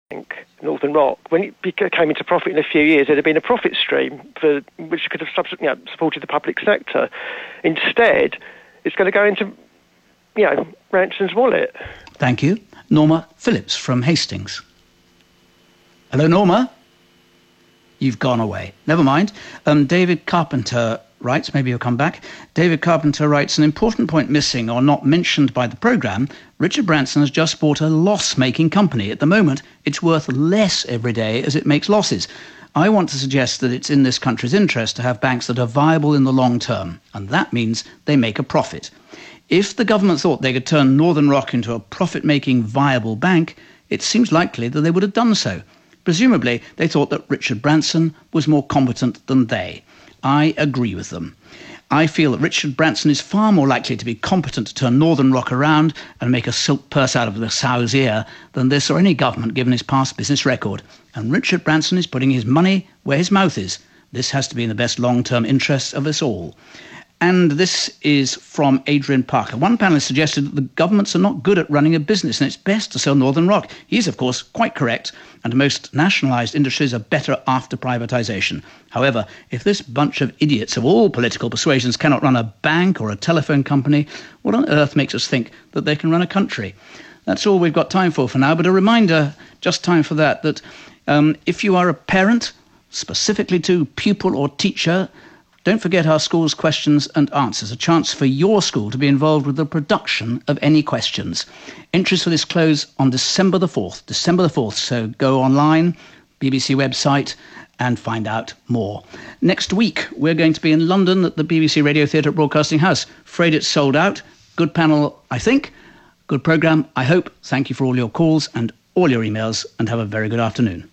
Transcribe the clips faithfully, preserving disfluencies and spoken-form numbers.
Northern Rock, when it came into profit in a few years, there'd have been a profit stream for which could have you know, supported the public sector. Instead, it's going to go into, you know, Ranson's wallet. Thank you. Norma Phillips from Hastings. Hello, Norma. You've gone away. Never mind. Um, David Carpenter writes, maybe you'll come back. David Carpenter writes, an important point missing or not mentioned by the programme, Richard Branson has just bought a loss-making company. At the moment, it's worth less every day as it makes losses. I want to suggest that it's in this country's interest to have banks that are viable in the long term, and that means they make a profit. If the government thought they could turn Northern Rock into a profit-making, viable bank, it seems likely that they would have done so. Presumably, they thought that Richard Branson was more competent than they. I agree with them. I feel that Richard Branson is far more likely to be competent to turn Northern Rock around and make a silk purse out of the sow's ear than this or any government given his past business record. And Richard Branson is putting his money where his mouth is. This has to be in the best long-term interests of us all. And this is from Adrian Parker. One panelist suggested that the governments are not good at running a business and it's best to sell Northern Rock. He's, of course, quite correct, and most nationalised industries are better after privatisation. However, if this bunch of idiots of all political persuasions cannot run a bank or a telephone company, what on earth makes us think that they can run a country? That's all we've got time for for now, but a reminder, just time for that, that um, if you are a parent, specifically to pupil or teacher, don't forget our school's questions and answers, a chance for your school to be involved with the production of any questions. Entries for this close on December the fourth, December the fourth, so go online, B B C website, and find out more. Next week, we're going to be in London at the B B C Radio Theatre Broadcasting House. Afraid it's sold out. Good panel, I think. Good programme, I hope. Thank you for all your calls and all your emails, and have a very good afternoon.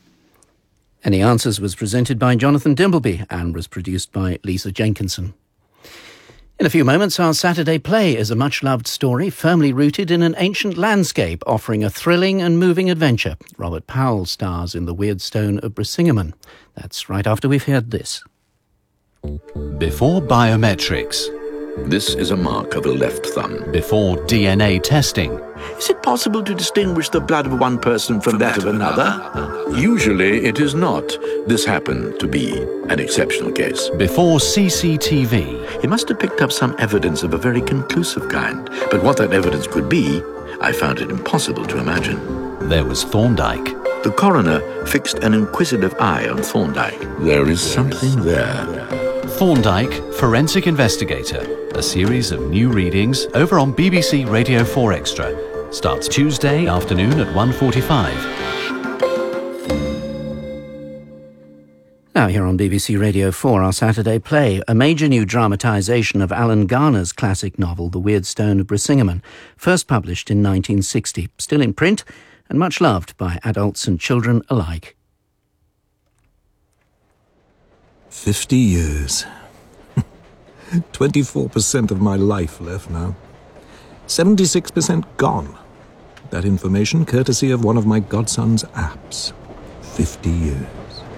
Any Answers was presented by Jonathan Dimbleby and was produced by Lisa Jenkinson. In a few moments, our Saturday Play is a much-loved story firmly rooted in an ancient landscape, offering a thrilling and moving adventure. Robert Powell stars in The Weirdstone of Brisingamen. That's right after we've heard this. Before biometrics. This is a mark of a left thumb. Before D N A testing. Is it possible to distinguish the blood of one person from, from that, that of another? another? Usually it is not. This happened to be an exceptional case. Before C C T V. It must have picked up some evidence of a very conclusive kind. But what that evidence could be, I found it impossible to imagine. There was Thorndyke. The coroner fixed an inquisitive eye on Thorndyke. There is something there. Thorndyke, Forensic Investigator. A series of new readings over on B B C Radio four Extra. Starts Tuesday afternoon at one forty-five. Now here on B B C Radio four, our Saturday Play, a major new dramatisation of Alan Garner's classic novel, The Weirdstone of Brisingamen, first published in nineteen sixty, still in print and much loved by adults and children alike. Fifty years. twenty-four percent of my life left now. seventy-six percent gone. That information courtesy of one of my godson's apps. Fifty years.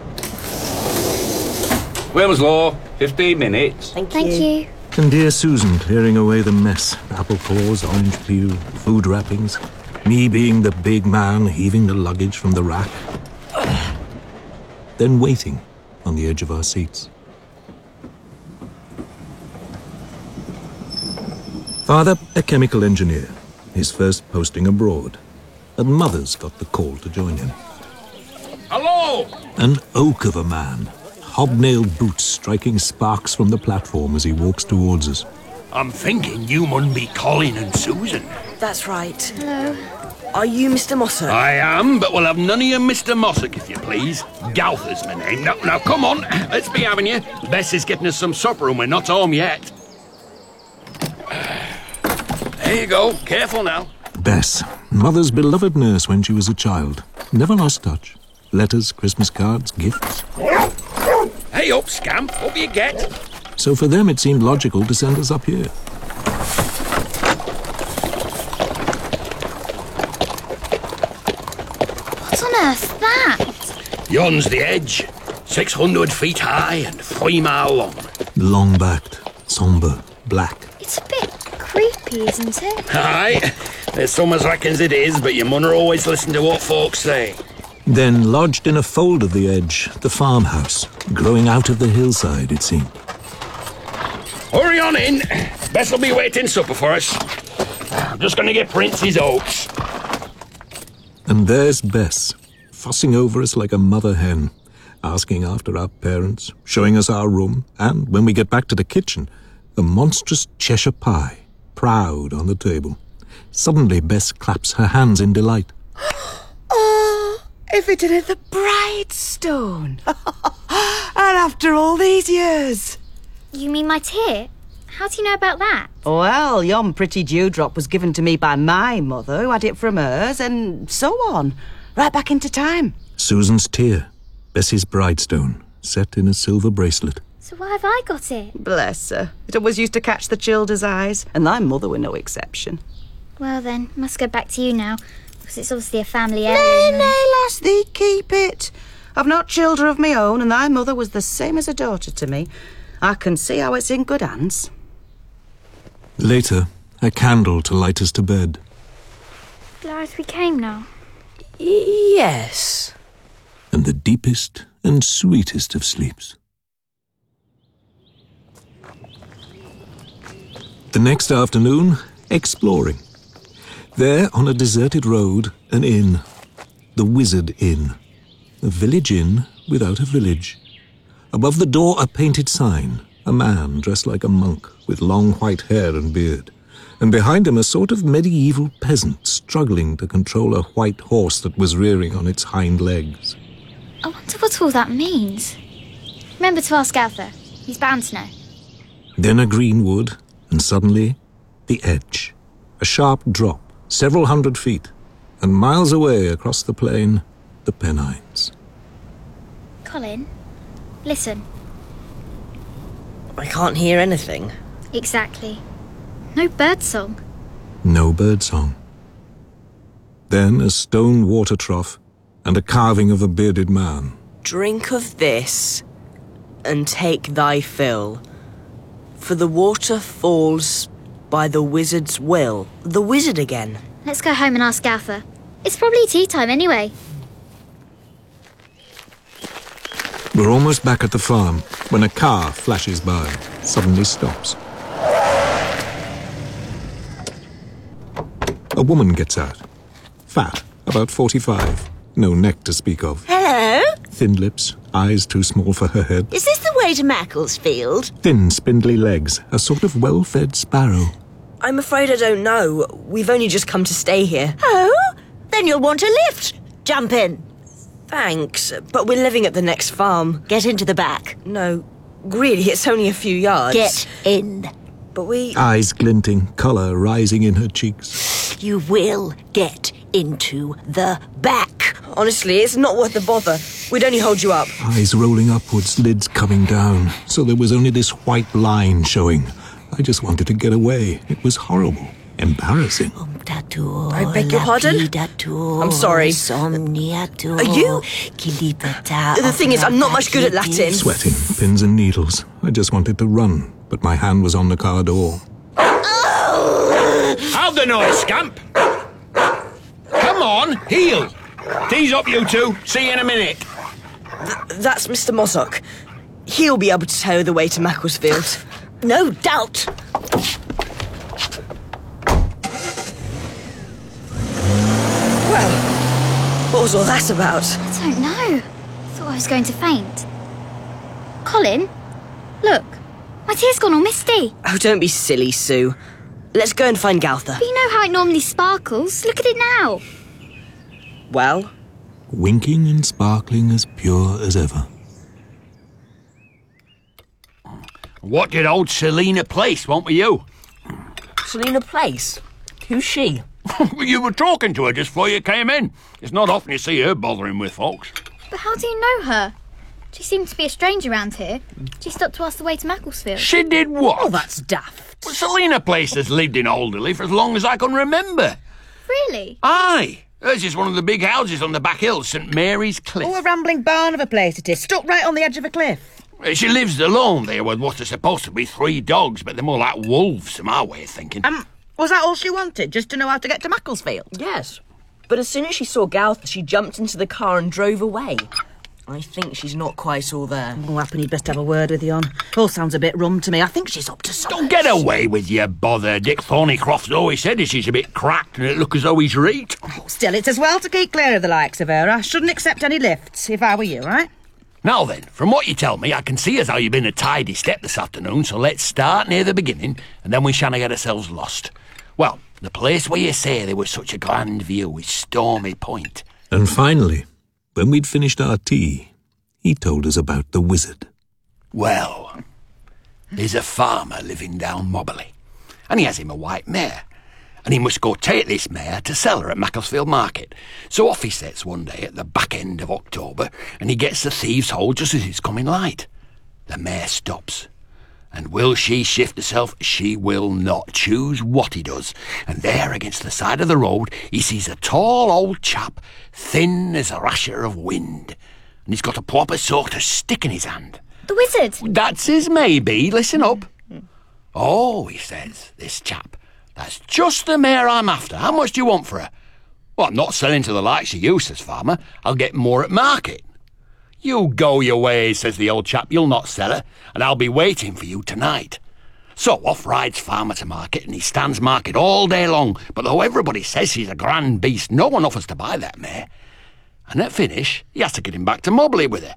Wilmslaw, fifteen minutes. Thank, Thank you. you. And dear Susan clearing away the mess. Apple cores, orange peel, food wrappings. Me being the big man heaving the luggage from the rack. Then waiting on the edge of our seats. Father, a chemical engineer, his first posting abroad. And mother's got the call to join him. Hello! An oak of a man, hobnailed boots striking sparks from the platform as he walks towards us. I'm thinking you mun be Colin and Susan. That's right. Hello. Are you Mister Mossack? I am, but we'll have none of you Mister Mossack, if you please. Galther's my name. Now, now, come on, let's be having you. Bess is getting us some supper and we're not home yet. There you go. Careful now. Bess, mother's beloved nurse when she was a child. Never lost touch. Letters, Christmas cards, gifts. Hey up, scamp. What you get? So for them it seemed logical to send us up here. What on earth's that? Yon's the edge. Six hundred feet high and three mile long. Long-backed, sombre, black. It's a bit creepy, isn't it? Aye. There's some as reckons it is, but your munner always listen to what folks say. Then, lodged in a fold of the edge, the farmhouse, growing out of the hillside, it seemed. Hurry on in. Bess will be waiting supper for us. I'm just going to get Prince's oats. And there's Bess, fussing over us like a mother hen, asking after our parents, showing us our room, and, when we get back to the kitchen, a monstrous Cheshire pie, proud on the table. Suddenly, Bess claps her hands in delight. Oh, if it isn't the Bridestone! And after all these years! You mean my tear? How do you know about that? Well, yon pretty dewdrop was given to me by my mother, who had it from hers, and so on, right back into time. Susan's tear, Bessie's Bridestone, set in a silver bracelet. So why have I got it? Bless her. It always used to catch the children's eyes, and thy mother were no exception. Well then, must go back to you now, because it's obviously a family Nay, heirloom. nay, lass, thee keep it. I've not children of my own, and thy mother was the same as a daughter to me. I can see how it's in good hands. Later, a candle to light us to bed. Glad we came now. Yes. And the deepest and sweetest of sleeps. The next afternoon, exploring. There, on a deserted road, an inn. The Wizard Inn. A village inn without a village. Above the door, a painted sign. A man dressed like a monk, with long white hair and beard. And behind him, a sort of medieval peasant struggling to control a white horse that was rearing on its hind legs. I wonder what all that means. Remember to ask Arthur. He's bound to know. Then a green wood, and suddenly, the edge. A sharp drop, several hundred feet, and miles away across the plain, the Pennines. Colin, listen. I can't hear anything. Exactly. No birdsong. No birdsong. Then a stone water trough and a carving of a bearded man. Drink of this, and take thy fill. For the water falls by the wizard's will. The wizard again. Let's go home and ask Arthur. It's probably tea time anyway. We're almost back at the farm when a car flashes by, suddenly stops. A woman gets out. Fat, about forty-five. No neck to speak of. Hello? Thin lips, eyes too small for her head. Is this the way to Macclesfield? Thin, spindly legs, a sort of well-fed sparrow. I'm afraid I don't know. We've only just come to stay here. Oh? Then you'll want a lift. Jump in. Thanks, but we're living at the next farm. Get into the back. No, really, it's only a few yards. Get in. But we... Eyes glinting, colour rising in her cheeks. You will get into the back. Honestly, it's not worth the bother. We'd only hold you up. Eyes rolling upwards, lids coming down, so there was only this white line showing. I just wanted to get away. It was horrible. Embarrassing. I beg your pardon? I'm sorry. Are you? The thing is, I'm not much good at Latin. Sweating, pins and needles. I just wanted to run, but my hand was on the car door. Have the noise, scamp! Come on, heel! Tease up, you two. See you in a minute. Th- that's Mister Mossock. He'll be able to tell you the way to Macclesfield. No doubt. Well, what was all that about? I don't know. Thought I was going to faint. Colin, look. My tear's gone all misty. Oh, don't be silly, Sue. Let's go and find Galther. But you know how it normally sparkles. Look at it now. Well? Winking and sparkling as pure as ever. What did old Selina Place want with you? Selina Place? Who's she? You were talking to her just before you came in. It's not often you see her bothering with folks. But how do you know her? She seemed to be a stranger around here. She stopped to ask the way to Macclesfield. She did what? Oh, that's daft. Well, Selina Place has lived in Alderley for as long as I can remember. Really? Aye. Hers is one of the big houses on the back hill, St Mary's Cliff. Oh, a rambling barn of a place it is, stuck right on the edge of a cliff. She lives alone there with what are supposed to be three dogs, but they're more like wolves, to my way of thinking. Um, was that all she wanted, just to know how to get to Macclesfield? Yes. But as soon as she saw Gowther, she jumped into the car and drove away. I think she's not quite all there. Oh, happen he'd best have a word with you on. All sounds a bit rum to me. I think she's up to something. Don't get away with your bother. Dick Thornycroft's always said that she's a bit cracked and it look as though he's reeked. Oh, still, it's as well to keep clear of the likes of her. I shouldn't accept any lifts if I were you, right? Now then, from what you tell me, I can see as how you've been a tidy step this afternoon, so let's start near the beginning, and then we shanna get ourselves lost. Well, the place where you say there was such a grand view is Stormy Point. And finally, when we'd finished our tea, he told us about the wizard. Well, there's a farmer living down Mobberley, and he has him a white mare, and he must go take this mare to sell her at Macclesfield Market. So off he sets one day at the back end of October, and he gets the Thieves' Hole just as it's coming light. The mare stops, and will she shift herself? She will not. Choose what he does. And there, against the side of the road, he sees a tall old chap, thin as a rasher of wind, and he's got a proper sort of stick in his hand. The wizard? That's his maybe. Listen up. Oh, he says, this chap, that's just the mare I'm after. How much do you want for her? Well, I'm not selling to the likes of you, says Farmer. I'll get more at market. You go your ways, says the old chap. You'll not sell her, and I'll be waiting for you tonight. So off rides Farmer to market, and he stands market all day long. But though everybody says he's a grand beast, no one offers to buy that mare. And at finish, he has to get him back to Mobberley with her.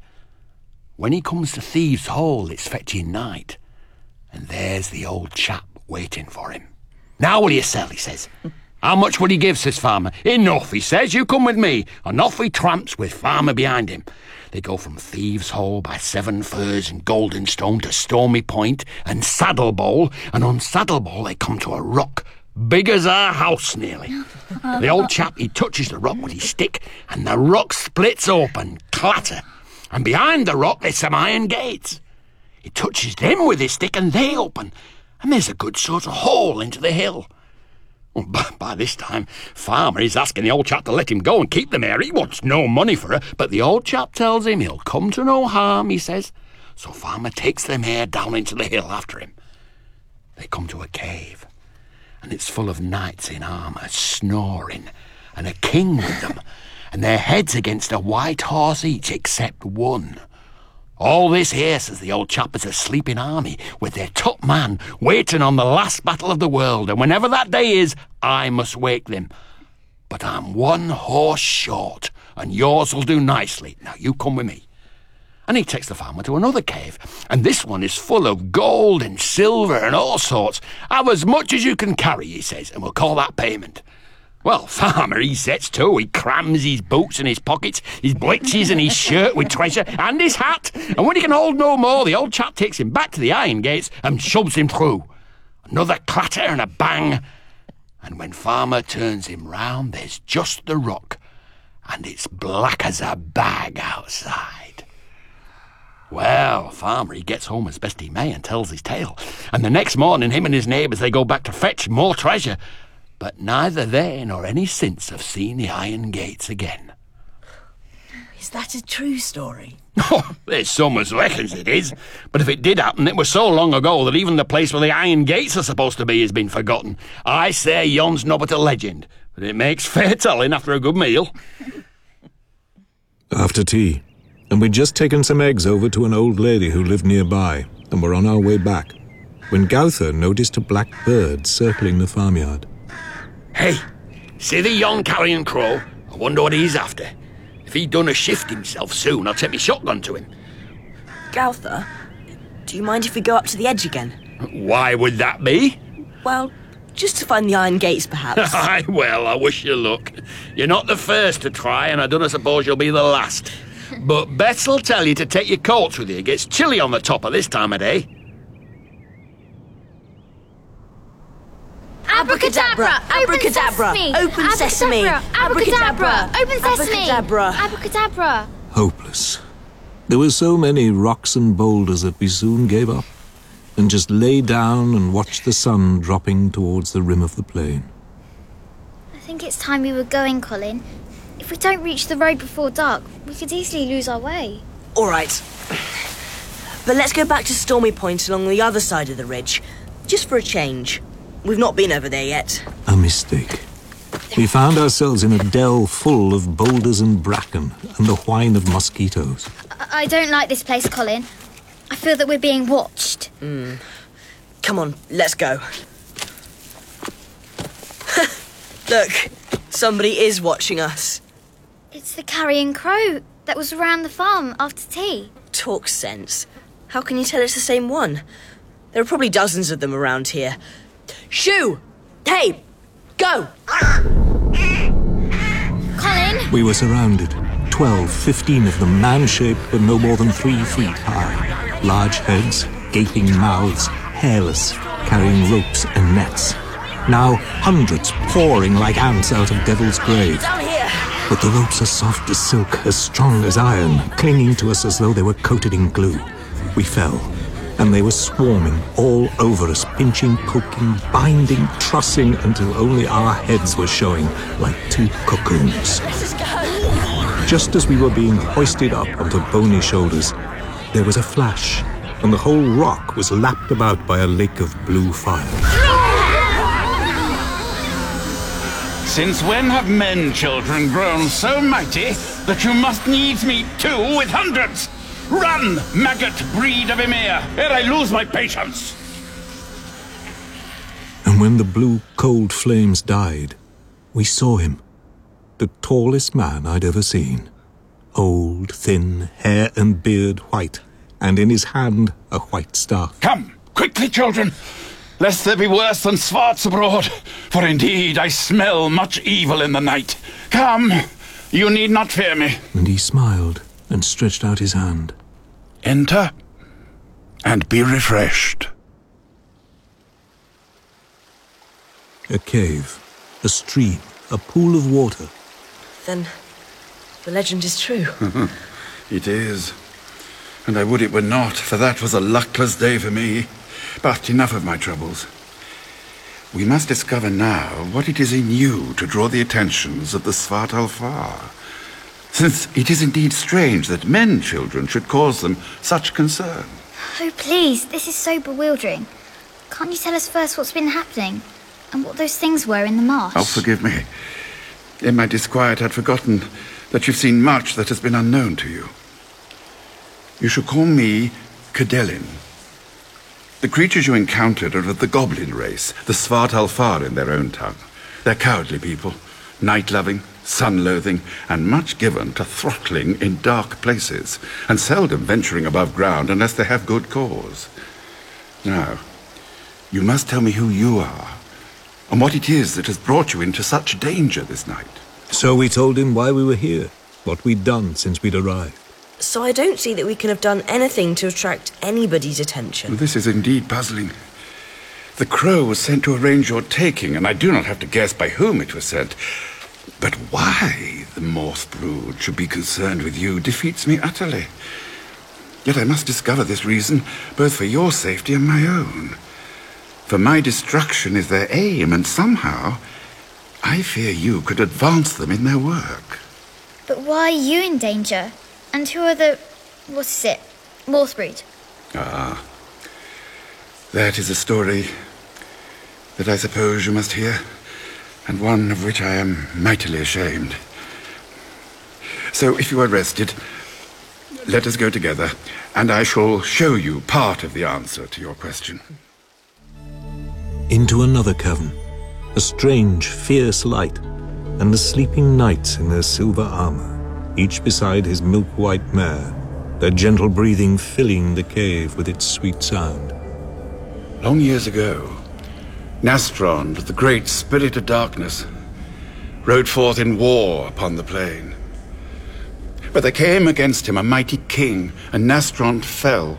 When he comes to Thieves' Hole, it's fetching night, and there's the old chap waiting for him. Now will you sell, he says. How much will he give, says Farmer. Enough, he says, you come with me. And off he tramps with Farmer behind him. They go from Thieves' Hole by Seven Firs and Goldenstone to Stormy Point and Saddle Bowl, and on Saddle Bowl they come to a rock, big as our house nearly. The old chap, he touches the rock with his stick, and the rock splits open, clatter. And behind the rock there's some iron gates. He touches them with his stick and they open, and there's a good sort of hole into the hill. Well, by this time, Farmer is asking the old chap to let him go and keep the mare. He wants no money for her, but the old chap tells him he'll come to no harm, he says. So Farmer takes the mare down into the hill after him. They come to a cave, and it's full of knights in armour, snoring, and a king with them, and their heads against a white horse each except one. All this here, says the old chap, is a sleeping army with their top man waiting on the last battle of the world, and whenever that day is, I must wake them. But I'm one horse short, and yours will do nicely. Now you come with me. And he takes the Farmer to another cave, and this one is full of gold and silver and all sorts. Have as much as you can carry, he says, and we'll call that payment. Well, Farmer, he sets to. He crams his boots in his pockets, his breeches and his shirt with treasure, and his hat. And when he can hold no more, the old chap takes him back to the iron gates and shoves him through. Another clatter and a bang. And when Farmer turns him round, there's just the rock, and it's black as a bag outside. Well, Farmer, he gets home as best he may and tells his tale. And the next morning, him and his neighbours, they go back to fetch more treasure. But neither they nor any since have seen the iron gates again. Is that a true story? Oh, there's some as reckons it is. But if it did happen, it was so long ago that even the place where the iron gates are supposed to be has been forgotten. I say yon's not but a legend, but it makes fair telling after a good meal. After tea, and we'd just taken some eggs over to an old lady who lived nearby, and were on our way back, when Gowther noticed a black bird circling the farmyard. Hey, see the yon carrion crow? I wonder what he's after. If he'd done a shift himself soon, I'll take my shotgun to him. Gowther, do you mind if we go up to the edge again? Why would that be? Well, just to find the iron gates, perhaps. Aye, well, I wish you luck. You're not the first to try, and I don't suppose you'll be the last. But Bets'll tell you to take your coats with you. It gets chilly on the top of this time of day. Abracadabra! Abracadabra! Open sesame! Abracadabra! Open sesame! Abracadabra! Abracadabra! Hopeless. There were so many rocks and boulders that we soon gave up, and just lay down and watched the sun dropping towards the rim of the plain. I think it's time we were going, Colin. If we don't reach the road before dark, we could easily lose our way. All right. But let's go back to Stormy Point along the other side of the ridge, just for a change. We've not been over there yet. A mistake. We found ourselves in a dell full of boulders and bracken and the whine of mosquitoes. I, I don't like this place, Colin. I feel that we're being watched. Mm. Come on, let's go. Look, somebody is watching us. It's the carrion crow that was around the farm after tea. Talk sense. How can you tell it's the same one? There are probably dozens of them around here. Shoo! Hey! Go! Colin! We were surrounded. Twelve, fifteen of them, man-shaped but no more than three feet high. Large heads, gaping mouths, hairless, carrying ropes and nets. Now hundreds pouring like ants out of Devil's Grave. Down here! But the ropes are soft as silk, as strong as iron, clinging to us as though they were coated in glue. We fell, and they were swarming all over us, pinching, poking, binding, trussing, until only our heads were showing like two cocoons. Just as we were being hoisted up onto bony shoulders, there was a flash, and the whole rock was lapped about by a lake of blue fire. Since when have men children grown so mighty that you must needs meet two with hundreds? Run, maggot breed of Emir, ere I lose my patience! And when the blue, cold flames died, we saw him, the tallest man I'd ever seen. Old, thin, hair and beard white, and in his hand a white staff. Come, quickly, children, lest there be worse than Svarts abroad, for indeed I smell much evil in the night. Come, you need not fear me. And he smiled and stretched out his hand. Enter, and be refreshed. A cave, a stream, a pool of water. Then the legend is true. It is. And I would it were not, for that was a luckless day for me. But enough of my troubles. We must discover now what it is in you to draw the attentions of the Svart Alfar, since it is indeed strange that men children should cause them such concern. Oh, please, this is so bewildering. Can't you tell us first what's been happening, and what those things were in the marsh? Oh, forgive me. In my disquiet, I'd forgotten that you've seen much that has been unknown to you. You shall call me Cadelin. The creatures you encountered are of the goblin race, the Svart Alfar in their own tongue. They're cowardly people, night-loving, sun-loathing, and much given to throttling in dark places, and seldom venturing above ground unless they have good cause. Now, you must tell me who you are, and what it is that has brought you into such danger this night. So we told him why we were here, what we'd done since we'd arrived. So I don't see that we can have done anything to attract anybody's attention. This is indeed puzzling. The crow was sent to arrange your taking, and I do not have to guess by whom it was sent. But why the Morse brood should be concerned with you defeats me utterly. Yet I must discover this reason, both for your safety and my own. For my destruction is their aim, and somehow I fear you could advance them in their work. But why are you in danger? And who are the... what is it? Morse brood? Ah, that is a story that I suppose you must hear, and one of which I am mightily ashamed. So if you are rested, let us go together, and I shall show you part of the answer to your question. Into another cavern, a strange, fierce light, and the sleeping knights in their silver armor, each beside his milk-white mare, their gentle breathing filling the cave with its sweet sound. Long years ago, Nastrond, the great spirit of darkness, rode forth in war upon the plain. But there came against him a mighty king, and Nastrond fell.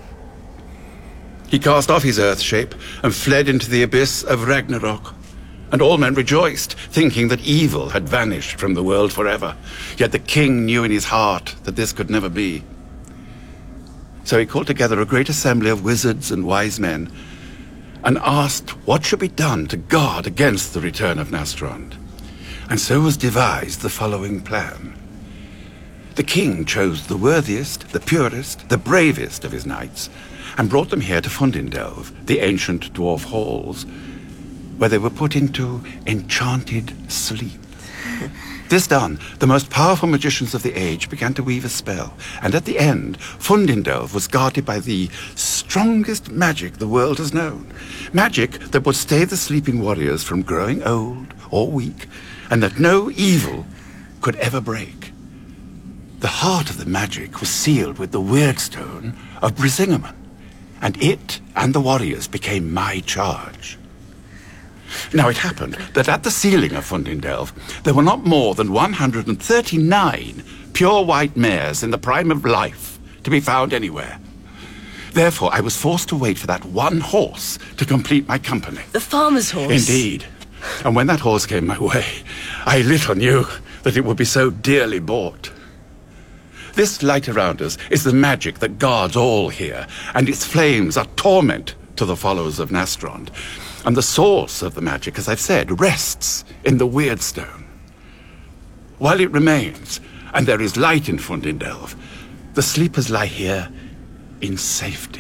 He cast off his earth shape and fled into the abyss of Ragnarok. And all men rejoiced, thinking that evil had vanished from the world forever. Yet the king knew in his heart that this could never be. So he called together a great assembly of wizards and wise men, and asked what should be done to guard against the return of Nastrond. And so was devised the following plan. The king chose the worthiest, the purest, the bravest of his knights, and brought them here to Fundindelv, the ancient dwarf halls, where they were put into enchanted sleep. This done, the most powerful magicians of the age began to weave a spell, and at the end, Fundindelv was guarded by the strongest magic the world has known. Magic that would stay the sleeping warriors from growing old or weak, and that no evil could ever break. The heart of the magic was sealed with the Weirdstone of Brisingamen, and it and the warriors became my charge. Now, it happened that at the sealing of Fundindelv, there were not more than one hundred thirty-nine pure white mares in the prime of life to be found anywhere. Therefore, I was forced to wait for that one horse to complete my company. The farmer's horse? Indeed. And when that horse came my way, I little knew that it would be so dearly bought. This light around us is the magic that guards all here, and its flames are torment to the followers of Nastrond. And the source of the magic, as I've said, rests in the Weirdstone. While it remains, and there is light in Fundindelv, the sleepers lie here in safety.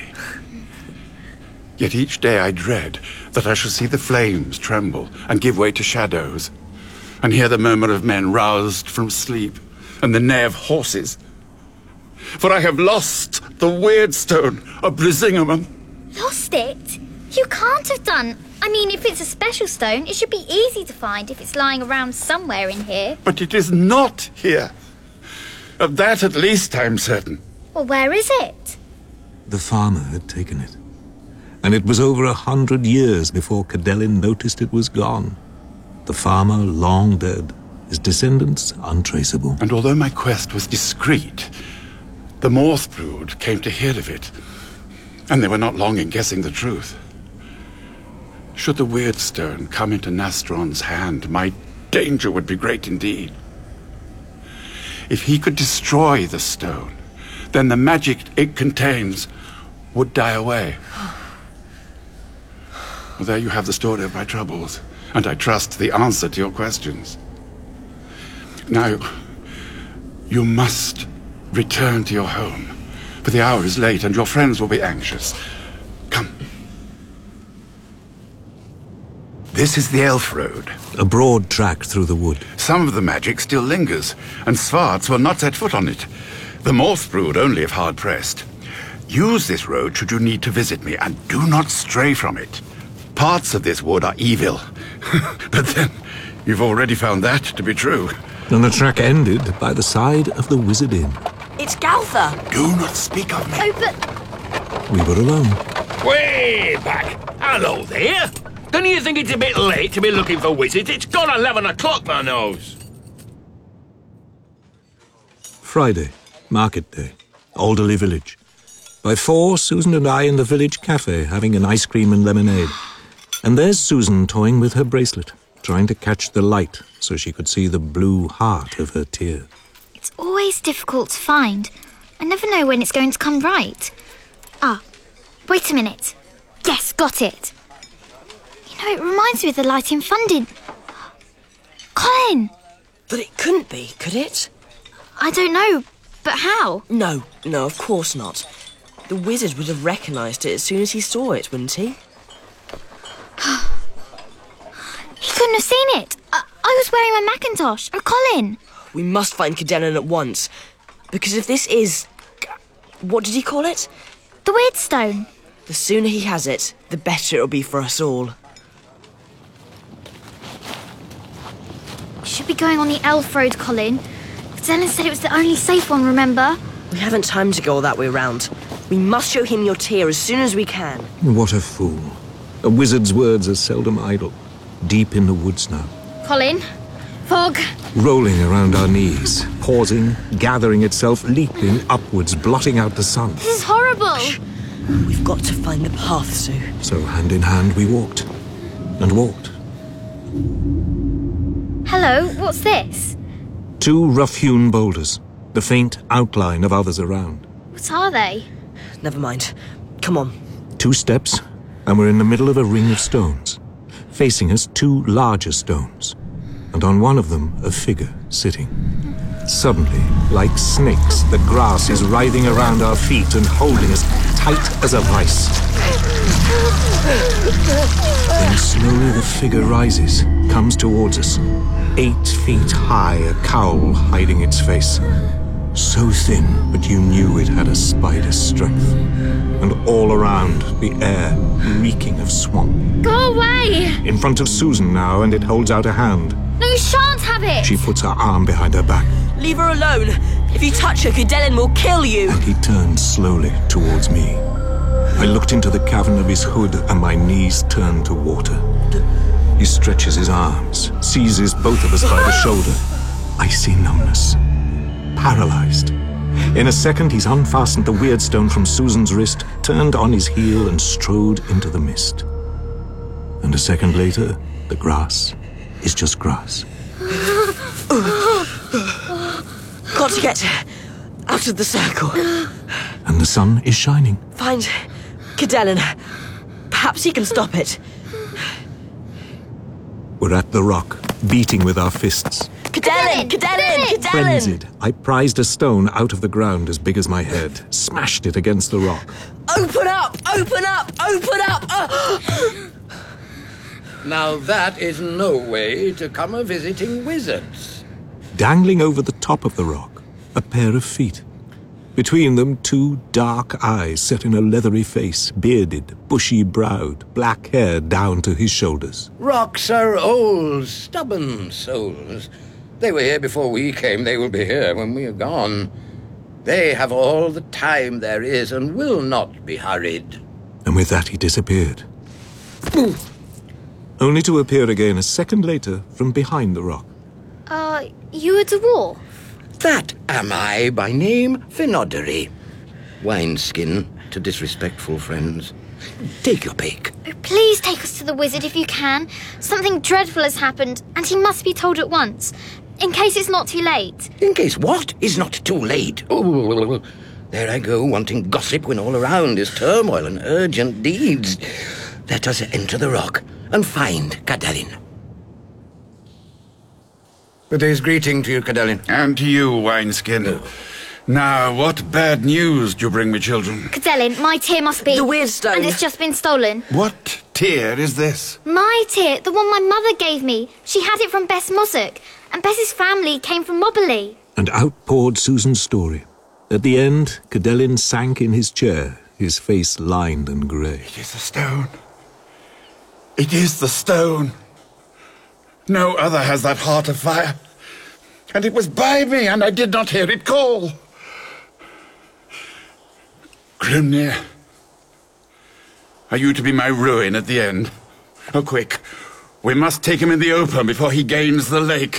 Yet each day I dread that I shall see the flames tremble and give way to shadows, and hear the murmur of men roused from sleep, and the neigh of horses. For I have lost the Weirdstone of Brisingamen. Lost it? You can't have done. I mean, if it's a special stone, it should be easy to find if it's lying around somewhere in here. But it is not here. Of that at least I'm certain. Well, where is it? The farmer had taken it, and it was over a hundred years before Cadelin noticed it was gone. The farmer long dead, his descendants untraceable. And although my quest was discreet, the Morthbrood came to hear of it, and they were not long in guessing the truth. Should the Weirdstone come into Nastrond's hand, my danger would be great indeed. If he could destroy the stone, then the magic it contains would die away. Well, there you have the story of my troubles, and I trust the answer to your questions. Now, you must return to your home, for the hour is late and your friends will be anxious. Come. This is the Elf Road. A broad track through the wood. Some of the magic still lingers, and Svarts will not set foot on it. The Morthbrood only if hard-pressed. Use this road should you need to visit me, and do not stray from it. Parts of this wood are evil. But then, you've already found that to be true. And the track ended by the side of the Wizard Inn. It's Galtha! Do not speak of me. Oh, but... We were alone. Way back! Hello there! Don't you think it's a bit late to be looking for wizards? It's gone eleven o'clock, my nose. Friday, market day, Alderley village. By four, Susan and I in the village cafe having an ice cream and lemonade. And there's Susan toying with her bracelet, trying to catch the light so she could see the blue heart of her tear. It's always difficult to find. I never know when it's going to come right. Ah, wait a minute. Yes, got it. You know, it reminds me of the light in Fundin. Colin! But it couldn't be, could it? I don't know, but how? No, no, of course not. The wizard would have recognised it as soon as he saw it, wouldn't he? He couldn't have seen it. I, I was wearing my Macintosh. Oh, Colin! We must find Cadelin at once. Because if this is... what did he call it? The Weirdstone. The sooner he has it, the better it'll be for us all. We should be going on the Elf Road, Colin. Cadelin said it was the only safe one, remember? We haven't time to go all that way round. We must show him your tear as soon as we can. What a fool. A wizard's words are seldom idle. Deep in the woods now. Colin, fog. Rolling around our knees, pausing, gathering itself, leaping upwards, blotting out the sun. This is horrible. Shh. We've got to find the path, Sue. So hand in hand we walked. And walked. Hello, what's this? Two rough-hewn boulders. The faint outline of others around. What are they? Never mind. Come on. Two steps, and we're in the middle of a ring of stones. Facing us, two larger stones. And on one of them, a figure sitting. Suddenly, like snakes, the grass is writhing around our feet and holding us tight as a vice. Then slowly the figure rises, comes towards us. Eight feet high, a cowl hiding its face. So thin, but you knew it had a spider's strength. And all around, the air reeking of swamp. Go away! In front of Susan now, and it holds out a hand. No, you shan't have it! She puts her arm behind her back. Leave her alone. If you touch her, Cadelin will kill you. And he turns slowly towards me. I looked into the cavern of his hood, and my knees turned to water. He stretches his arms, seizes both of us by the shoulder. I see numbness. Paralyzed. In a second, he's unfastened the weird stone from Susan's wrist, turned on his heel, and strode into the mist. And a second later, the grass is just grass. Got to get out of the circle. And the sun is shining. Find Cadelin. Perhaps he can stop it. We're at the rock, beating with our fists. Cadelin! Cadelin! Cadelin! Frenzied, I prized a stone out of the ground as big as my head, smashed it against the rock. Open up! Open up! Open up! Uh. Now that is no way to come a-visiting wizards. Dangling over the top of the rock, a pair of feet. Between them, two dark eyes set in a leathery face, bearded, bushy-browed, black hair down to his shoulders. Rocks are old, stubborn souls. They were here before we came, they will be here when we are gone. They have all the time there is and will not be hurried. And with that he disappeared. Only to appear again a second later from behind the rock. Uh, you a dwarf? That am I by name, Finoddery. Wineskin to disrespectful friends. Take your pick. Oh, please take us to the wizard if you can. Something dreadful has happened, and he must be told at once. In case it's not too late. In case what is not too late? Oh, there I go, wanting gossip when all around is turmoil and urgent deeds. Let us enter the rock and find Cadelin. Good day's greeting to you, Cadelin. And to you, Wineskin. Oh. Now, what bad news do you bring me, children? Cadelin, my tear must be... The weird stone. And it's just been stolen. What tear is this? My tear, the one my mother gave me. She had it from Bess Mossock, and Bess's family came from Mobberley. And out poured Susan's story. At the end, Cadelin sank in his chair, his face lined and grey. It is the stone. It is the stone. No other has that heart of fire. And it was by me, and I did not hear it call. Grimnir, are you to be my ruin at the end? Oh, quick. We must take him in the open before he gains the lake.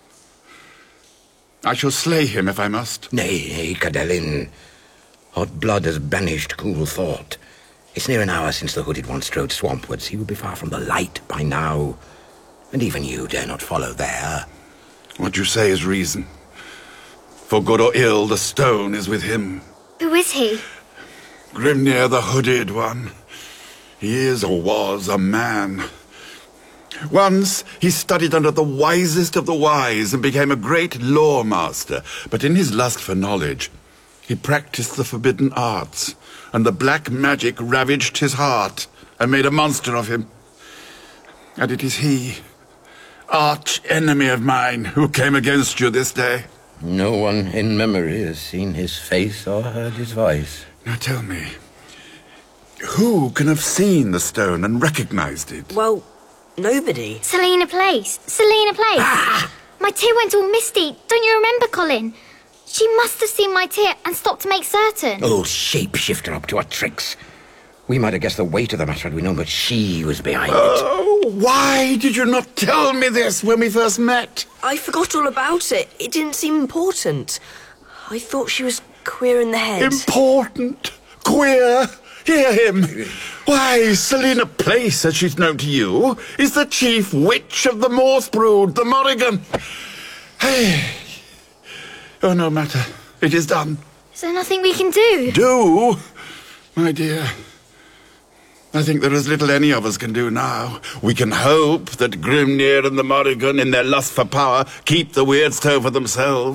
I shall slay him if I must. Nay, nay, Cadelin. Hot blood has banished cool thought. It's near an hour since the hooded one strode swampwards. He will be far from the light by now. And even you dare not follow there. What you say is reason. For good or ill, the stone is with him. Who is he? Grimnir, the hooded one. He is or was a man. Once he studied under the wisest of the wise and became a great lore-master. But in his lust for knowledge, he practiced the forbidden arts, and the black magic ravaged his heart and made a monster of him. And it is he, arch enemy of mine, who came against you this day. No one in memory has seen his face or heard his voice. Now tell me, who can have seen the stone and recognized it? Well, nobody. Selena Place. Selena Place. Ah! My tear went all misty. Don't you remember, Colin? She must have seen my tear and stopped to make certain. Old shapeshifter up to her tricks. We might have guessed the weight of the matter had we known, but she was behind it. Oh, why did you not tell me this when we first met? I forgot all about it. It didn't seem important. I thought she was queer in the head. Important? Queer? Hear him. Why, Selena Place, as she's known to you, is the chief witch of the Morse brood, the Morrigan. Hey. Oh, no matter. It is done. Is there nothing we can do? Do? My dear, I think there is little any of us can do now. We can hope that Grimnir and the Morrigan, in their lust for power, keep the weird stone for themselves.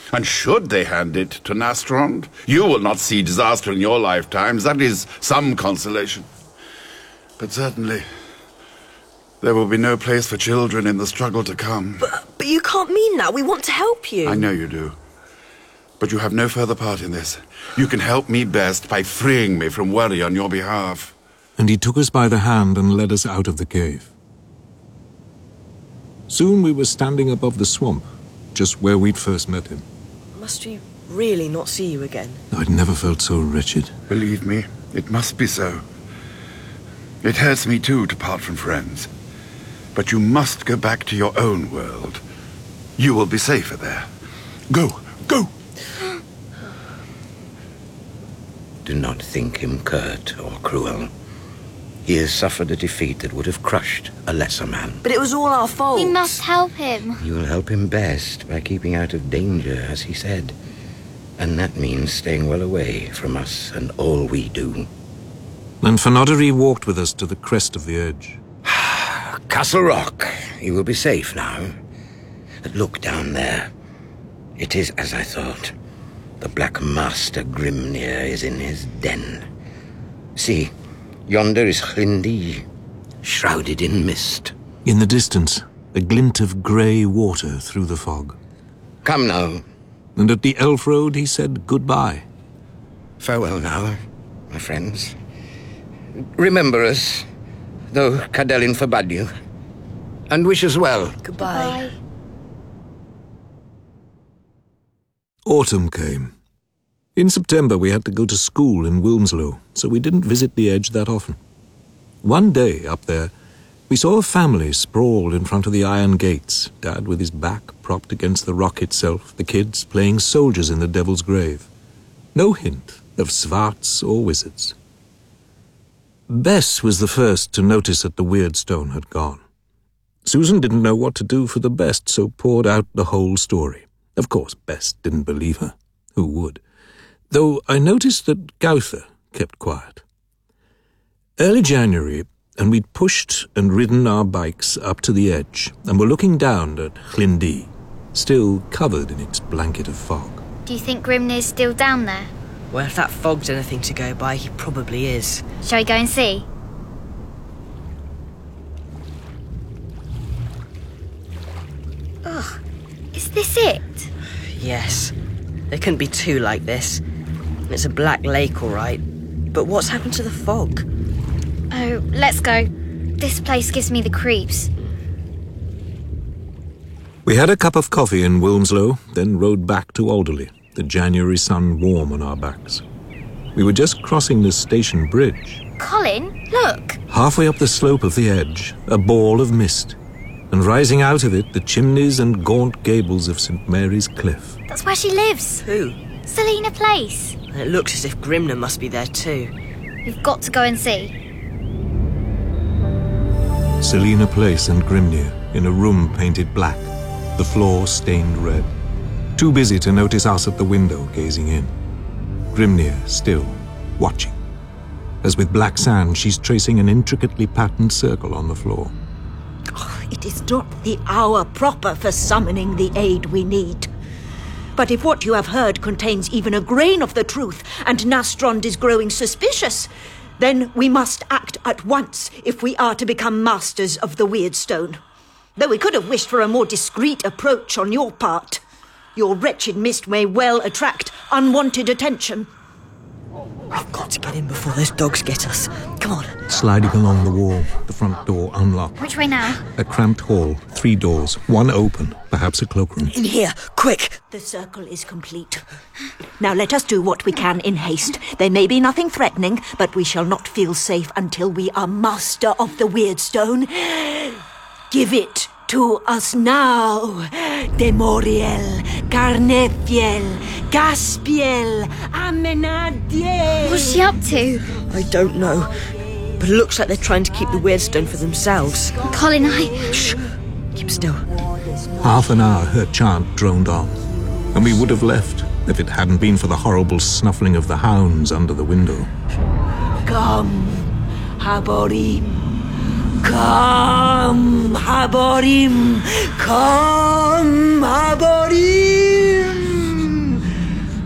And should they hand it to Nastrond, you will not see disaster in your lifetimes. That is some consolation. But certainly, there will be no place for children in the struggle to come. But, but you can't mean that. We want to help you. I know you do. But you have no further part in this. You can help me best by freeing me from worry on your behalf. And he took us by the hand and led us out of the cave. Soon we were standing above the swamp, just where we'd first met him. Must we really not see you again? I'd never felt so wretched. Believe me, it must be so. It hurts me too to part from friends. But you must go back to your own world. You will be safer there. Go, go! Do not think him curt or cruel. He has suffered a defeat that would have crushed a lesser man. But it was all our fault. We must help him. You will help him best by keeping out of danger, as he said. And that means staying well away from us and all we do. And Fanodari walked with us to the crest of the edge. Castle Rock. You will be safe now. But look down there. It is as I thought. The Black Master Grimnir is in his den. See, yonder is Hlindi, shrouded in mist. In the distance, a glint of grey water through the fog. Come now. And at the Elf Road he said goodbye. Farewell now, my friends. Remember us, though Cadelin forbade you. And wish us well. Goodbye. Goodbye. Autumn came. In September we had to go to school in Wilmslow, so we didn't visit the edge that often. One day up there, we saw a family sprawled in front of the iron gates, Dad with his back propped against the rock itself, the kids playing soldiers in the Devil's Grave. No hint of Svarts or wizards. Bess was the first to notice that the weird stone had gone. Susan didn't know what to do for the best, so poured out the whole story. Of course, Bess didn't believe her. Who would? Though I noticed that Gauther kept quiet. Early January, and we'd pushed and ridden our bikes up to the edge, and were looking down at Hlindi, still covered in its blanket of fog. Do you think Grimnir's still down there? Well, if that fog's anything to go by, he probably is. Shall we go and see? Ugh. Is this it? Yes. There couldn't be two like this. It's a black lake, all right. But what's happened to the fog? Oh, let's go. This place gives me the creeps. We had a cup of coffee in Wilmslow, then rode back to Alderley, the January sun warm on our backs. We were just crossing the station bridge. Colin, look! Halfway up the slope of the edge, a ball of mist. And rising out of it, the chimneys and gaunt gables of Saint Mary's Cliff. That's where she lives. Who? Selina Place. And it looks as if Grimnir must be there too. We've got to go and see. Selina Place and Grimnir, in a room painted black, the floor stained red. Too busy to notice us at the window gazing in. Grimnir still, watching. As with black sand, she's tracing an intricately patterned circle on the floor. Oh, it is not the hour proper for summoning the aid we need. But if what you have heard contains even a grain of the truth, and Nastrond is growing suspicious, then we must act at once if we are to become masters of the Weirdstone. Though we could have wished for a more discreet approach on your part. Your wretched mist may well attract unwanted attention. We've got to get in before those dogs get us. Come on. Sliding along the wall, the front door unlocked. Which way now? A cramped hall, three doors, one open, perhaps a cloakroom. In here, quick! The circle is complete. Now let us do what we can in haste. There may be nothing threatening, but we shall not feel safe until we are master of the Weirdstone. Give it to us now. Demoriel, Carnefiel, Caspiel, Amenadiel. What's she up to? I don't know. But it looks like they're trying to keep the Weirdstone for themselves. Colin, I... Shh! Keep still. Half an hour her chant droned on, and we would have left if it hadn't been for the horrible snuffling of the hounds under the window. Come, Haborim. Come, Haborim! Come, Haborim!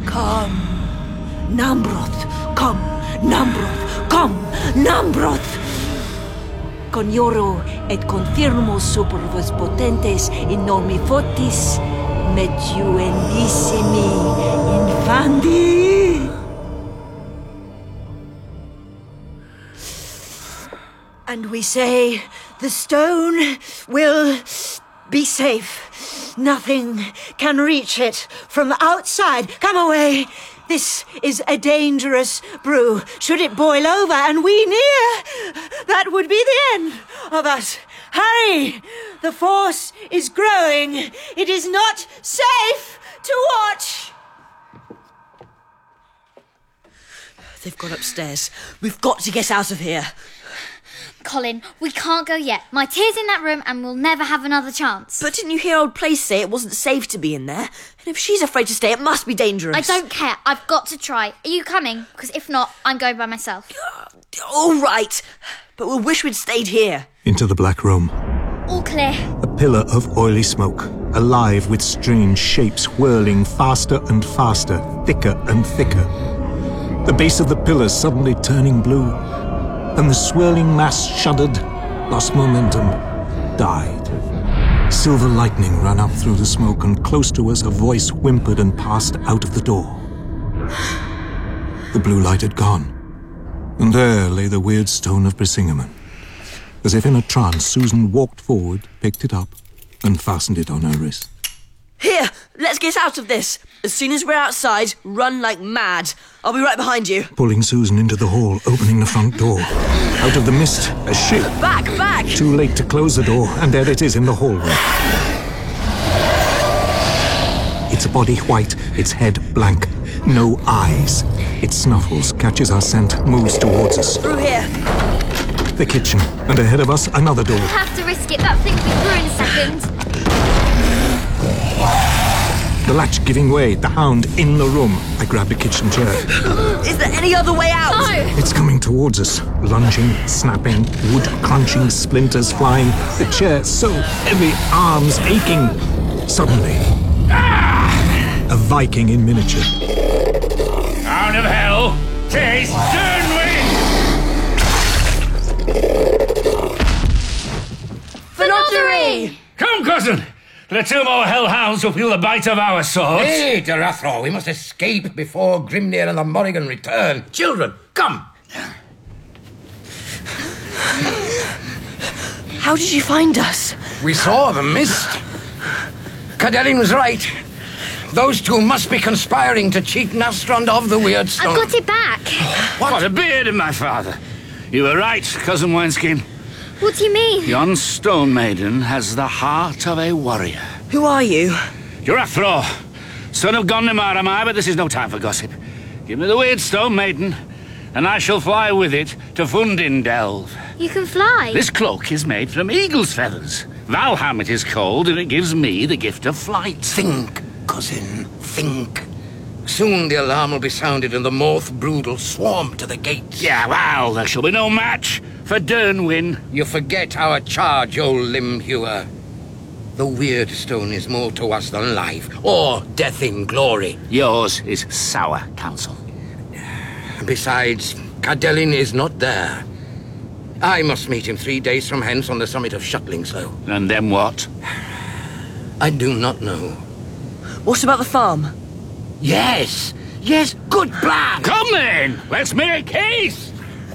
Come, Nambroth, come, Nambroth, come, Nambroth. Conioro et confirmo super vos potentes in normi fotis, metuendissimi infandi. And we say the stone will be safe. Nothing can reach it from outside. Come away. This is a dangerous brew. Should it boil over and we near, that would be the end of us. Hurry! The force is growing. It is not safe to watch. They've gone upstairs. We've got to get out of here. Colin, we can't go yet. My tea's in that room and we'll never have another chance. But didn't you hear old Place say it wasn't safe to be in there? And if she's afraid to stay, it must be dangerous. I don't care. I've got to try. Are you coming? Because if not, I'm going by myself. All right. But we'll wish we'd stayed here. Into the black room. All clear. A pillar of oily smoke, alive with strange shapes whirling faster and faster, thicker and thicker. The base of the pillar suddenly turning blue. And the swirling mass shuddered, lost momentum, died. Silver lightning ran up through the smoke, and close to us a voice whimpered and passed out of the door. The blue light had gone, and there lay the weird stone of Brisingamen. As if in a trance, Susan walked forward, picked it up, and fastened it on her wrist. Here, let's get out of this. As soon as we're outside, run like mad. I'll be right behind you. Pulling Susan into the hall, opening the front door. Out of the mist, a ship. Back, back! Too late to close the door, and there it is in the hallway. Its body white, its head blank. No eyes. It snuffles, catches our scent, moves towards us. Through here. The kitchen, and ahead of us, another door. We'll have to risk it. That thing will be through in a second. The latch giving way, the hound in the room. I grabbed a kitchen chair. Is there any other way out? No! It's coming towards us, lunging, snapping, wood crunching, splinters flying. The chair so heavy, arms aching. Suddenly, a Viking in miniature. Out of hell, taste Dernwind! Fenotary! Come, cousin! The two more hellhounds will feel the bite of our swords. Hey, de Rathro, we must escape before Grimnir and the Morrigan return. Children, come! How did you find us? We saw the mist. Cadelin was right. Those two must be conspiring to cheat Nastrond of the weird stone. I've got it back. What? What a beard of my father. You were right, cousin Wineskin. What do you mean? Yon stone maiden has the heart of a warrior. Who are you? Jurathro, son of Gondemar am I, but this is no time for gossip. Give me the weird stone maiden, and I shall fly with it to Fundindelve. You can fly? This cloak is made from eagle's feathers. Valham it is called, and it gives me the gift of flight. Think, cousin, think. Soon the alarm will be sounded and the Morth brood will swarm to the gates. Yeah, well, there shall be no match for Dernwin. You forget our charge, old limb hewer. The weird stone is more to us than life, or death in glory. Yours is sour counsel. Besides, Cadelin is not there. I must meet him three days from hence on the summit of Shuttlingslow. And then what? I do not know. What about the farm? Yes, yes, good plan! Come then, let's make haste!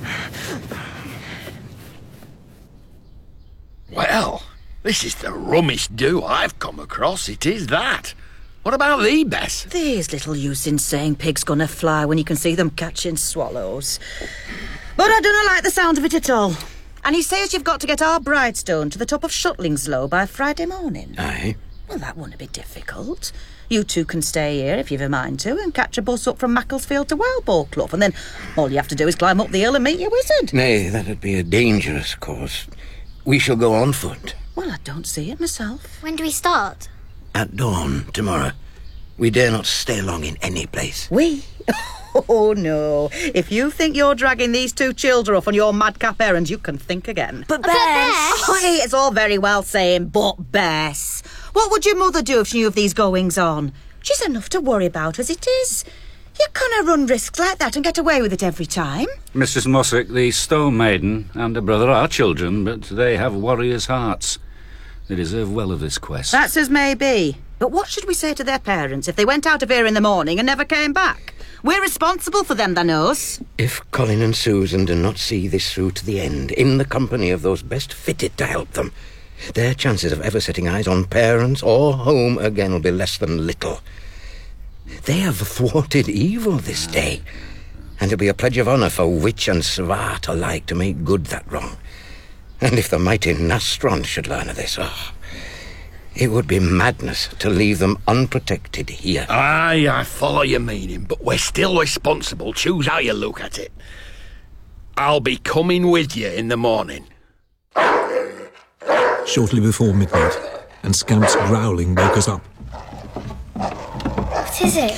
Well, this is the rummest do I've come across, it is that. What about thee, Bess? There's little use in saying pig's gonna fly when you can see them catching swallows. But I don't like the sound of it at all. And he says you've got to get our Bridestone to the top of Shuttlingslow by Friday morning. Aye. Well, that wouldn't be difficult. You two can stay here if you've a mind to and catch a bus up from Macclesfield to Wildball Clough, and then all you have to do is climb up the hill and meet your wizard. Nay, that'd be a dangerous course. We shall go on foot. Well, I don't see it myself. When do we start? At dawn tomorrow. We dare not stay long in any place. We? Oh, no. If you think you're dragging these two children off on your madcap errands, you can think again. But Bess! Oh, hey, it's all very well saying, but Bess. What would your mother do if she knew of these goings-on? She's enough to worry about as it is. You can't run risks like that and get away with it every time. Missus Mossick, the Stone Maiden and her brother are children, but they have warriors' hearts. They deserve well of this quest. That's as may be. But what should we say to their parents if they went out of here in the morning and never came back? We're responsible for them, thou knows. If Colin and Susan do not see this through to the end, in the company of those best fitted to help them, their chances of ever setting eyes on parents or home again will be less than little. They have thwarted evil this day, and it'll be a pledge of honour for witch and svart alike to make good that wrong. And if the mighty Nastron should learn of this, oh, it would be madness to leave them unprotected here. Aye, I follow your meaning, but we're still responsible, choose how you look at it. I'll be coming with you in the morning. Shortly before midnight, and Scamp's growling woke us up. What is it?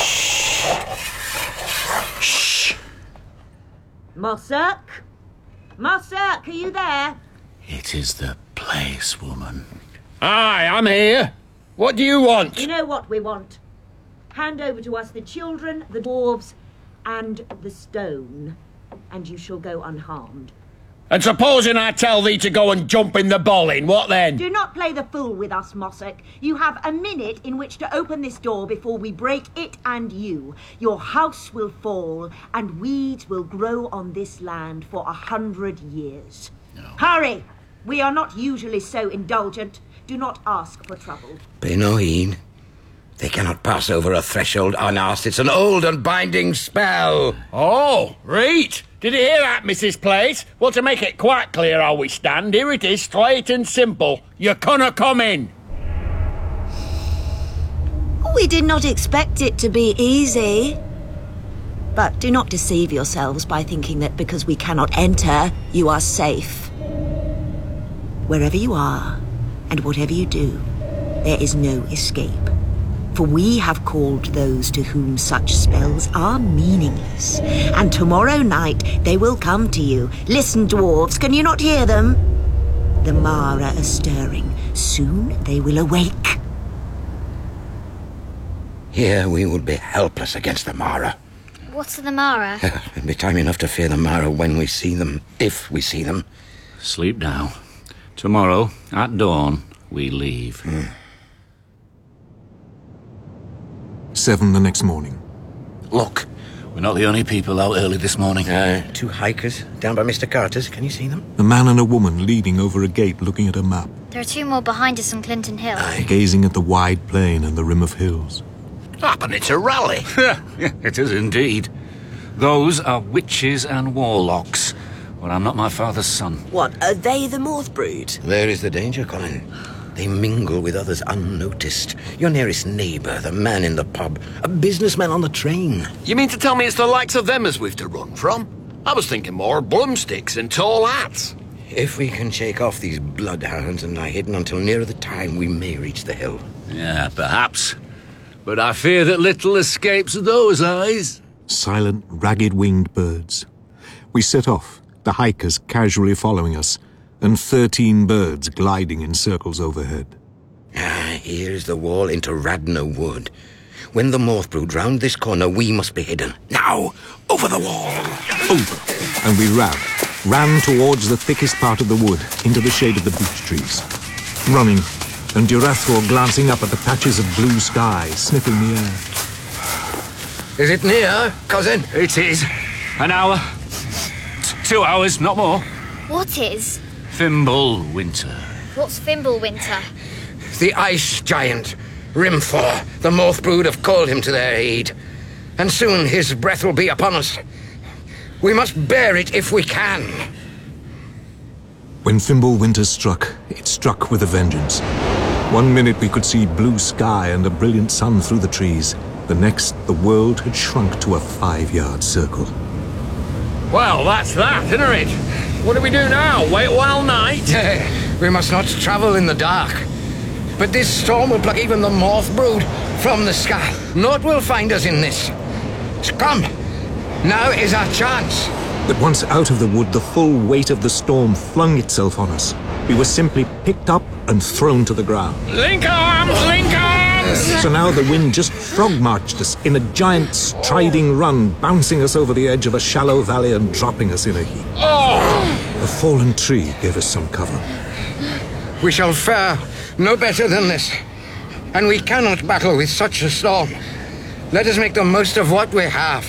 Shh. Mossick? Mossick, are you there? It is the place, woman. Aye, I'm here. What do you want? You know what we want. Hand over to us the children, the dwarves, and the stone, and you shall go unharmed. And supposing I tell thee to go and jump in the bowling, what then? Do not play the fool with us, Mossick. You have a minute in which to open this door before we break it and you. Your house will fall, and weeds will grow on this land for a hundred years. No. Hurry! We are not usually so indulgent. Do not ask for trouble. Pay no heed. They cannot pass over a threshold unasked. It's an old and binding spell. Oh, right. Did you hear that, Missus Plate? Well, to make it quite clear how we stand, here it is, straight and simple. You cannot come in. We did not expect it to be easy. But do not deceive yourselves by thinking that because we cannot enter, you are safe. Wherever you are, and whatever you do, there is no escape. For we have called those to whom such spells are meaningless. And tomorrow night they will come to you. Listen, dwarves, can you not hear them? The Mara are stirring. Soon they will awake. Here we would be helpless against the Mara. What's the Mara? It'll be time enough to fear the Mara when we see them, if we see them. Sleep now. Tomorrow, at dawn, we leave. Mm. Seven the next morning. Look, we're not the only people out early this morning. Uh, two hikers down by Mister Carter's. Can you see them? A man and a woman leaning over a gate looking at a map. There are two more behind us on Clinton Hill. Aye. Gazing at the wide plain and the rim of hills. Happen it's a rally. It is indeed. Those are witches and warlocks. Well, I'm not my father's son. What, are they the Morth brood? There is the danger, Colin. They mingle with others unnoticed. Your nearest neighbour, the man in the pub, a businessman on the train. You mean to tell me it's the likes of them as we've to run from? I was thinking more broomsticks and tall hats. If we can shake off these bloodhounds and lie hidden until nearer the time, we may reach the hill. Yeah, perhaps. But I fear that little escapes those eyes. Silent, ragged-winged birds. We set off, the hikers casually following us, and thirteen birds gliding in circles overhead. Ah, here's the wall into Radnor Wood. When the Morth brood round this corner, we must be hidden. Now, over the wall! Over, and we ran, ran towards the thickest part of the wood, into the shade of the beech trees. Running, and Durathor glancing up at the patches of blue sky, sniffing the air. Is it near, cousin? It is. An hour. T- two hours, not more. What is? Fimbulwinter. What's Fimbulwinter? The ice giant, Rimthor. The Morth brood have called him to their aid. And soon his breath will be upon us. We must bear it if we can. When Fimbulwinter struck, it struck with a vengeance. One minute we could see blue sky and a brilliant sun through the trees. The next, the world had shrunk to a five-yard circle. Well, that's that, isn't it? What do we do now? Wait all night? We must not travel in the dark. But this storm will pluck even the Morth brood from the sky. Naught will find us in this. Come, now is our chance. But once out of the wood, the full weight of the storm flung itself on us. We were simply picked up and thrown to the ground. Link arms! Link arms! So now the wind just frog-marched us in a giant striding run, bouncing us over the edge of a shallow valley and dropping us in a heap. A fallen tree gave us some cover. We shall fare no better than this, and we cannot battle with such a storm. Let us make the most of what we have.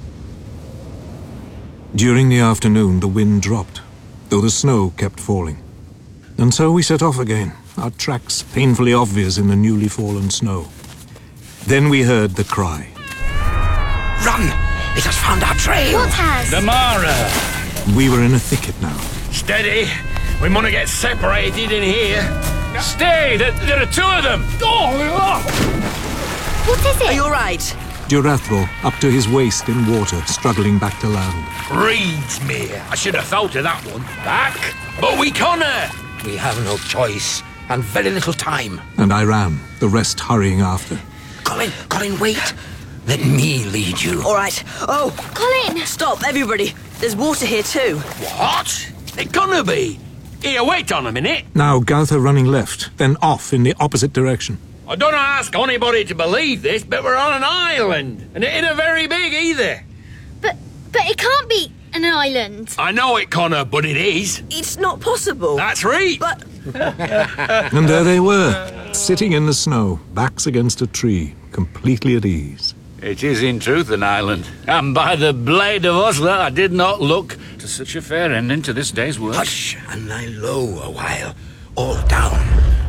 During the afternoon, the wind dropped, though the snow kept falling. And so we set off again, our tracks painfully obvious in the newly fallen snow. Then we heard the cry. Run! It has found our trail! What has? The Mara! We were in a thicket now. Steady! We want to get separated in here. Stay! There, there are two of them! Oh! What is it? Are you all right? Durathro, up to his waist in water, struggling back to land. Reeds me. I should have thought of that one. Back! But we can't! We have no choice, and very little time. And I ran, the rest hurrying after. Colin, Colin, wait. Let me lead you. All right. Oh! Colin! Stop, everybody. There's water here too. What? It can't be. Here, wait on a minute. Now Gowther running left, then off in the opposite direction. I don't ask anybody to believe this, but we're on an island, and it ain't a very big either. But, but it can't be an island. I know it, Connor, but it is. It's not possible. That's right. But... And there they were, sitting in the snow, backs against a tree, completely at ease. It is in truth an island, and by the blade of Osler, I did not look to such a fair ending to this day's work. Hush, and lie low a while, all down.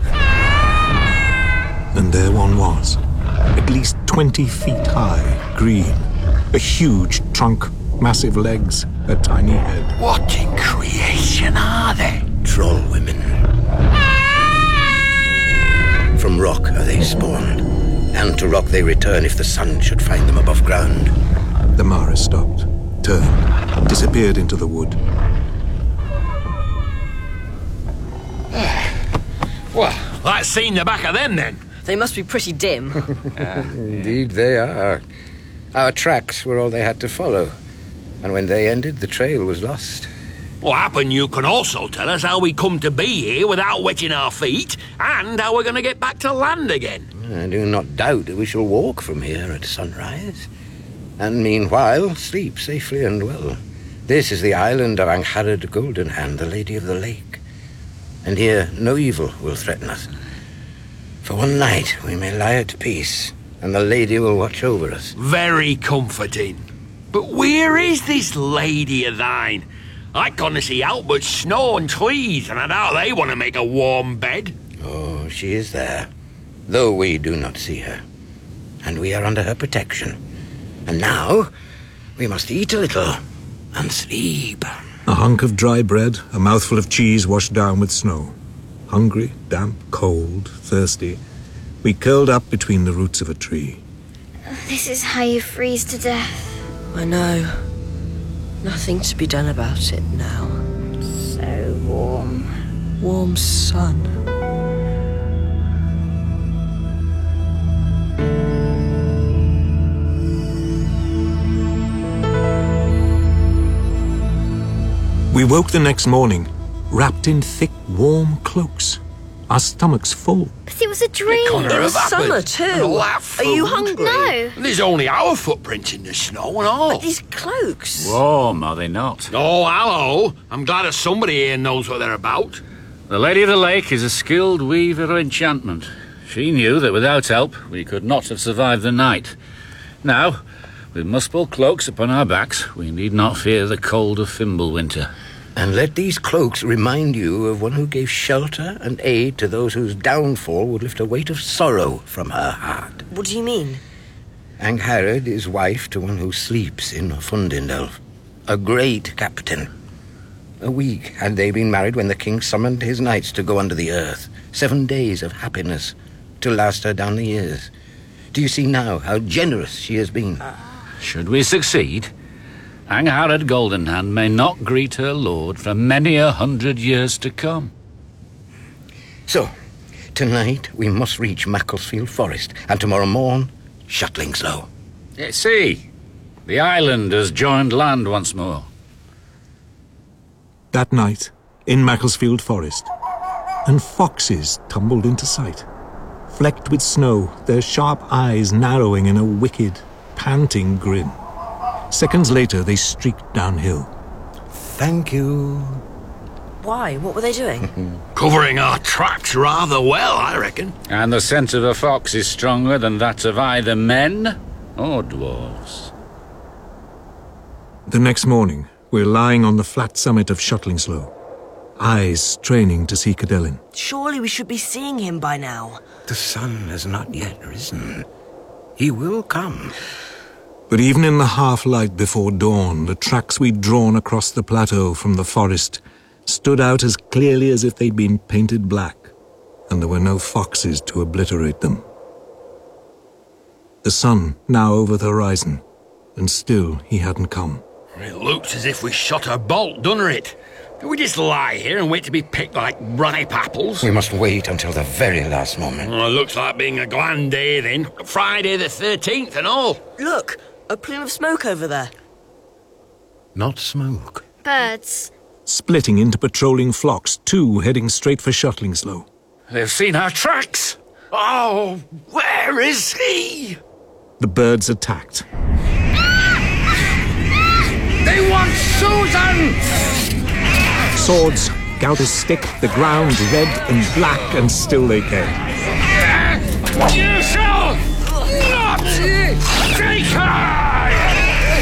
And there one was, at least twenty feet high, green, a huge trunk, massive legs, a tiny head. What in creation are they? Troll women. From rock are they spawned, and to rock they return if the sun should find them above ground. The Mara stopped, turned, disappeared into the wood. Well, that's seen the back of them then. They must be pretty dim. uh, indeed they are. Our tracks were all they had to follow, and when they ended, the trail was lost. What happened, you can also tell us how we come to be here without wetting our feet, and how we're going to get back to land again. I do not doubt that we shall walk from here at sunrise, and meanwhile sleep safely and well. This is the island of Angharad Goldenhand, the Lady of the Lake, and here no evil will threaten us. For one night we may lie at peace, and the lady will watch over us. Very comforting. But where is this lady of thine? I can't see out but snow and trees, and I doubt they want to make a warm bed. Oh, she is there, though we do not see her. And we are under her protection. And now we must eat a little and sleep. A hunk of dry bread, a mouthful of cheese washed down with snow. Hungry, damp, cold, thirsty, we curled up between the roots of a tree. This is how you freeze to death. I know. Nothing to be done about it now. So warm. Warm sun. We woke the next morning, wrapped in thick, warm cloaks, our stomachs full. But it was a dream. It was summer too. Are you hungry? No. There's only our footprints in the snow and all. But these cloaks. Warm, are they not? Oh, hello. I'm glad that somebody here knows what they're about. The Lady of the Lake is a skilled weaver of enchantment. She knew that without help we could not have survived the night. Now, with Muspel cloaks upon our backs, we need not fear the cold of Fimbulwinter. And let these cloaks remind you of one who gave shelter and aid to those whose downfall would lift a weight of sorrow from her heart. What do you mean? Angharad is wife to one who sleeps in Fundindelv, a great captain. A week had they been married when the king summoned his knights to go under the earth. Seven days of happiness to last her down the years. Do you see now how generous she has been? Should we succeed, Angharad Goldenhand may not greet her lord for many a hundred years to come. So, tonight we must reach Macclesfield Forest, and tomorrow morn, Shutlingslow. Yeah, see, the island has joined land once more. That night, in Macclesfield Forest, and foxes tumbled into sight. flecked with snow, their sharp eyes narrowing in a wicked, panting grin. Seconds later, they streaked downhill. Thank you. Why? What were they doing? Covering our tracks rather well, I reckon. And the scent of a fox is stronger than that of either men or dwarves. The next morning, we're lying on the flat summit of Shutlingslow, eyes straining to see Cadelin. Surely we should be seeing him by now. The sun has not yet risen. He will come. But even in the half-light before dawn, the tracks we'd drawn across the plateau from the forest stood out as clearly as if they'd been painted black, and there were no foxes to obliterate them. The sun now over the horizon, and still he hadn't come. It looks as if we shot a bolt, doesn't it? Do we just lie here and wait to be picked like ripe apples? We must wait until the very last moment. Well, it looks like being a grand day then. Friday the thirteenth and all. Look, a plume of smoke over there. Not smoke. Birds. Splitting into patrolling flocks, two heading straight for Shutlingslow. They've seen our tracks. Oh, where is he? The birds attacked. They want Susan! Swords, Gauda's stick, the ground red and black, and still they came. You shall not take her!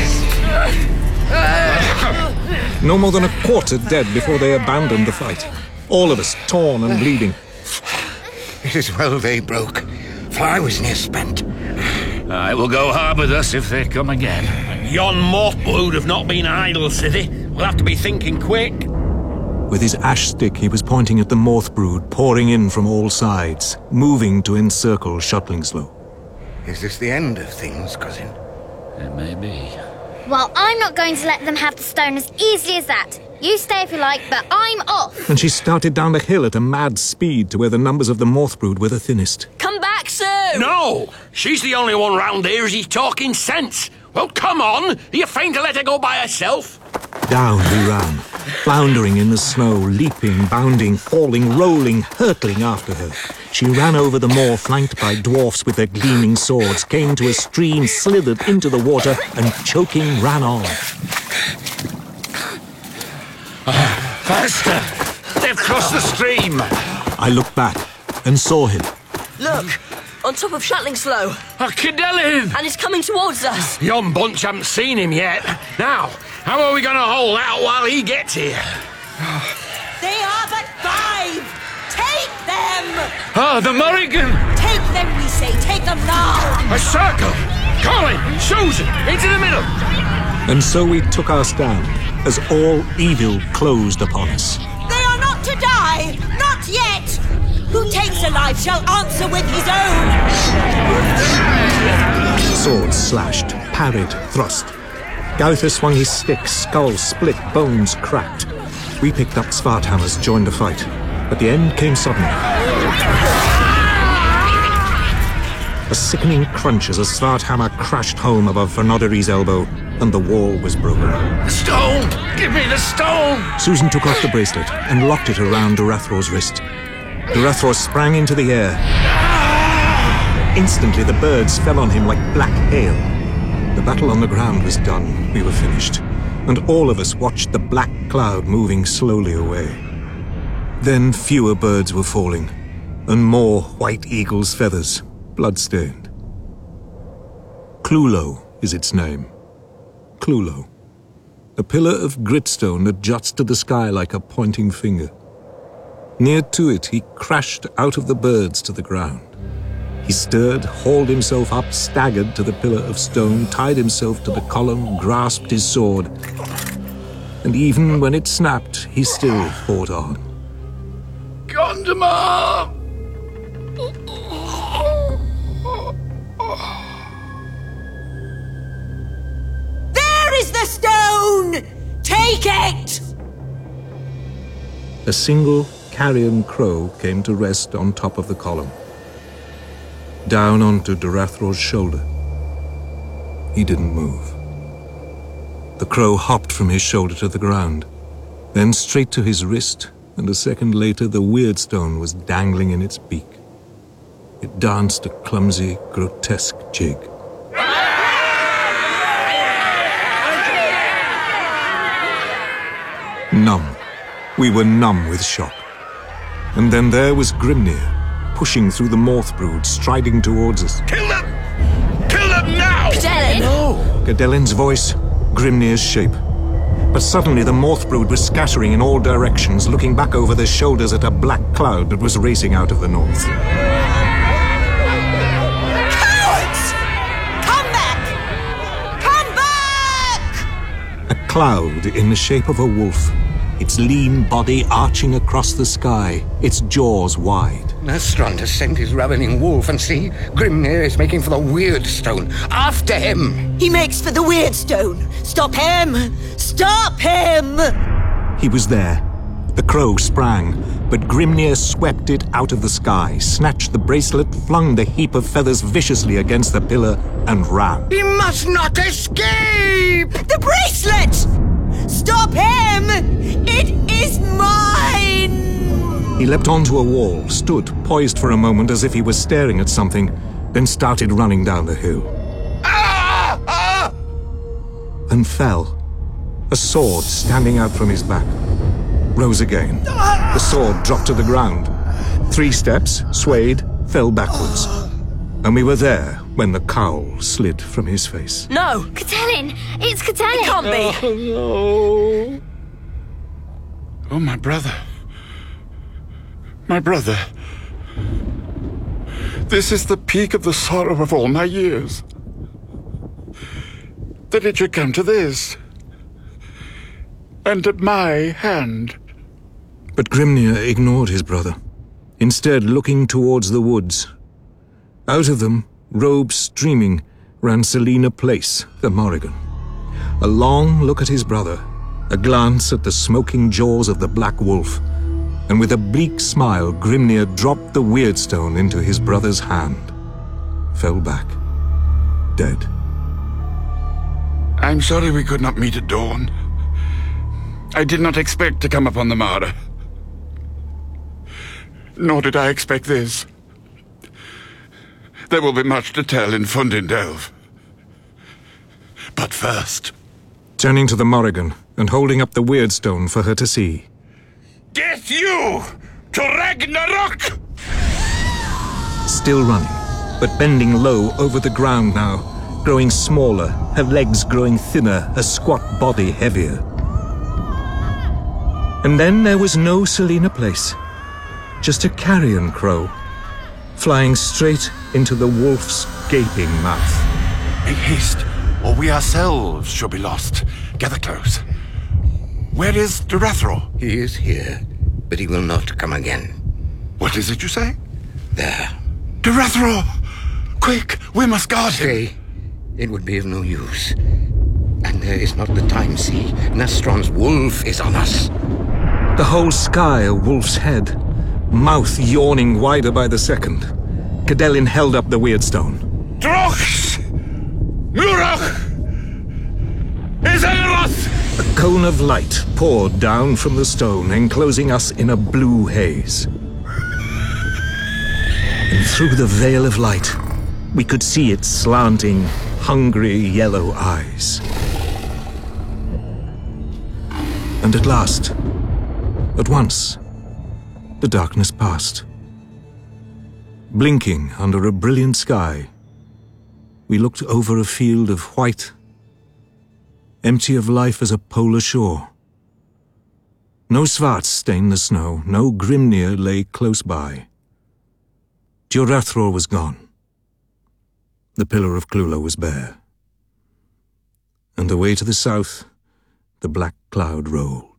No more than a quarter dead before they abandoned the fight. All of us torn and bleeding. It is well they broke. Fly was near spent. Uh, it will go hard with us if they come again. Yon Morthblood would have not been idle, Sithy. We'll have to be thinking quick. With his ash stick, he was pointing at the Morthbrood pouring in from all sides, moving to encircle Shutlingslow. Is this the end of things, cousin? It may be. Well, I'm not going to let them have the stone as easily as that. You stay if you like, but I'm off. And she started down the hill at a mad speed to where the numbers of the Morthbrood were the thinnest. Come back, sir! No! She's the only one round here who's talking sense. Well, come on! Are you fain to let her go by herself? Down we ran, floundering in the snow, leaping, bounding, falling, rolling, hurtling after her. She ran over the moor, flanked by dwarfs with their gleaming swords, came to a stream, slithered into the water, and choking ran on. Faster! They've crossed the stream! I looked back and saw him. Look! On top of Shutlingslow. A Cadelin! And he's coming towards us. Yon bunch haven't seen him yet. Now, how are we going to hold out while he gets here? They are but five! Take them! Ah, the Morrigan! Take them, we say. Take them now! A circle! Colin! Susan! Into the middle! And so we took our stand, as all evil closed upon us. They are not to die! Not yet! Who takes a life shall answer with his own! Swords slashed, parried, thrust. Gauthar swung his stick, skull split, bones cracked. We picked up Svarthammers, joined the fight, but the end came suddenly. A sickening crunch as a Svarthammer crashed home above Vernodari's elbow, and the wall was broken. The stone! Give me the stone! Susan took off the bracelet and locked it around Durathor's wrist. Durathor sprang into the air. Instantly, the birds fell on him like black hail. The battle on the ground was done. We were finished. And all of us watched the black cloud moving slowly away. Then fewer birds were falling, and more white eagle's feathers, blood-stained. Clulow is its name. Clulow. A pillar of gritstone that juts to the sky like a pointing finger. Near to it, he crashed out of the birds to the ground. He stirred, hauled himself up, staggered to the pillar of stone, tied himself to the column, grasped his sword. And even when it snapped, he still fought on. Gondomar! There is the stone! Take it! A single carrion crow came to rest on top of the column. Down onto Durathor's shoulder. He didn't move. The crow hopped from his shoulder to the ground, then straight to his wrist, and a second later the Weirdstone was dangling in its beak. It danced a clumsy, grotesque jig. Numb. We were numb with shock. And then there was Grimnir, pushing through the Morth brood, striding towards us. Kill them! Kill them now! Cadelin! No! Cadelin's voice, Grimnir's shape. But suddenly the Morth brood was scattering in all directions, looking back over their shoulders at a black cloud that was racing out of the north. Cowards! Come back! Come back! A cloud in the shape of a wolf, its lean body arching across the sky, its jaws wide. Nastrond has sent his ravening wolf, and see, Grimnir is making for the Weirdstone. After him! He makes for the Weirdstone. Stop him! Stop him! He was there. The crow sprang, but Grimnir swept it out of the sky, snatched the bracelet, flung the heap of feathers viciously against the pillar, and ran. He must not escape! The bracelet! Stop him! It is mine! He leapt onto a wall, stood, poised for a moment as if he was staring at something, then started running down the hill. Ah! Ah! And fell. A sword standing out from his back. Rose again. The sword dropped to the ground. Three steps, swayed, fell backwards. And we were there when the cowl slid from his face. No! Cadelin! It's Cadelin! It can't be! Oh, no. Oh, my brother. My brother. This is the peak of the sorrow of all my years. That it should come to this. And at my hand. But Grimnir ignored his brother, instead looking towards the woods. Out of them, robes streaming, ran Selina Place, the Morrigan. A long look at his brother, a glance at the smoking jaws of the black wolf, and with a bleak smile, Grimnir dropped the Weirdstone into his brother's hand, fell back, dead. I'm sorry we could not meet at dawn. I did not expect to come upon the Mara. Nor did I expect this. There will be much to tell in Fundin Delve. But first... Turning to the Morrigan and holding up the Weirdstone for her to see. Death you to Ragnarok! Still running, but bending low over the ground now, growing smaller, her legs growing thinner, her squat body heavier. And then there was no Selina Place, just a carrion crow, flying straight into the wolf's gaping mouth. Make haste, or we ourselves shall be lost. Gather close. Where is Durathro? He is here, but he will not come again. What is it you say? There. Durathro! Quick, we must guard him. Stay. It would be of no use. And there is not the time, see. Nastrond's wolf is on us. The whole sky a wolf's head, mouth yawning wider by the second. Cadelin held up the Weirdstone. Drox! Murach! Izaeroth! A cone of light poured down from the stone, enclosing us in a blue haze. And through the veil of light, we could see its slanting, hungry yellow eyes. And at last, at once, the darkness passed. Blinking under a brilliant sky, we looked over a field of white, empty of life as a polar shore. No Svarts stained the snow, no Grimnir lay close by. Durathro was gone. The pillar of Clula was bare. And away to the south, the black cloud rolled.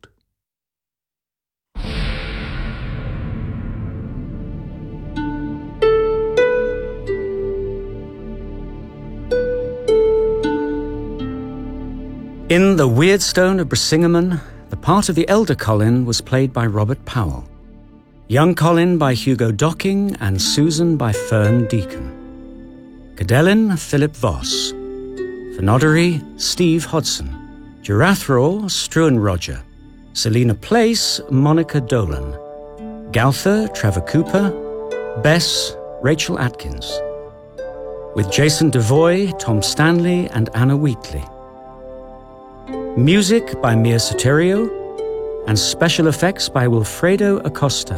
In The Weirdstone of Brisingamen, the part of the elder Colin was played by Robert Powell. Young Colin by Hugo Docking and Susan by Fern Deacon. Cadelin, Philip Voss. Fenodary, Steve Hodson. Durathro, Struan Roger. Selina Place, Monica Dolan. Galther, Trevor Cooper. Bess, Rachel Atkins. With Jason Devoy, Tom Stanley, and Anna Wheatley. Music by Mia Soterio, and special effects by Wilfredo Acosta.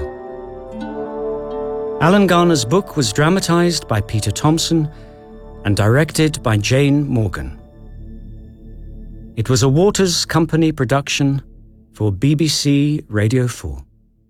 Alan Garner's book was dramatized by Peter Thompson and directed by Jane Morgan. It was a Waters Company production for B B C Radio four.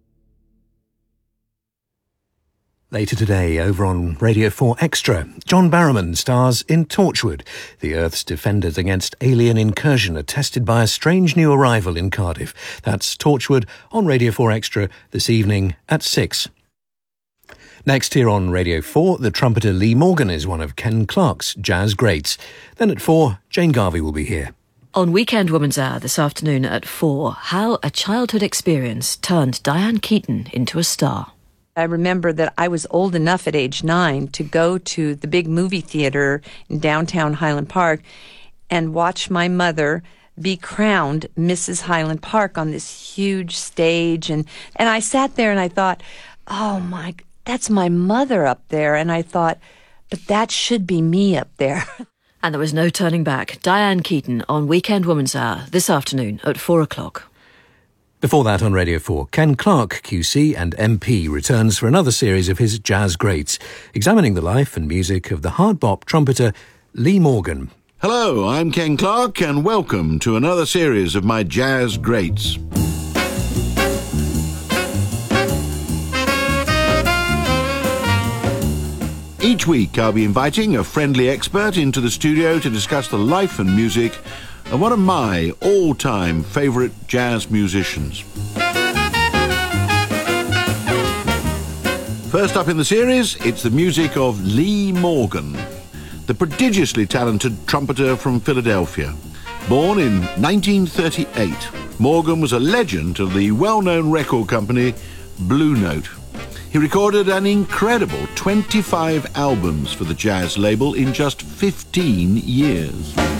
Later today, over on Radio four Extra, John Barrowman stars in Torchwood. The Earth's defenders against alien incursion are tested by a strange new arrival in Cardiff. That's Torchwood on Radio four Extra this evening at six. Next here on Radio four, the trumpeter Lee Morgan is one of Ken Clarke's jazz greats. Then at four, Jane Garvey will be here. On Weekend Woman's Hour this afternoon at four, how a childhood experience turned Diane Keaton into a star. I remember that I was old enough at age nine to go to the big movie theater in downtown Highland Park and watch my mother be crowned Missus Highland Park on this huge stage. And, and I sat there and I thought, oh my, that's my mother up there. And I thought, but that should be me up there. And there was no turning back. Diane Keaton on Weekend Woman's Hour this afternoon at four o'clock. Before that on Radio four, Ken Clarke, Q C and M P, returns for another series of his jazz greats, examining the life and music of the hard bop trumpeter Lee Morgan. Hello, I'm Ken Clarke, and welcome to another series of my jazz greats. Each week I'll be inviting a friendly expert into the studio to discuss the life and music of one of my all-time favourite jazz musicians. First up in the series, it's the music of Lee Morgan, the prodigiously talented trumpeter from Philadelphia. Born in nineteen thirty-eight, Morgan was a legend of the well-known record company Blue Note. He recorded an incredible twenty-five albums for the jazz label in just fifteen years.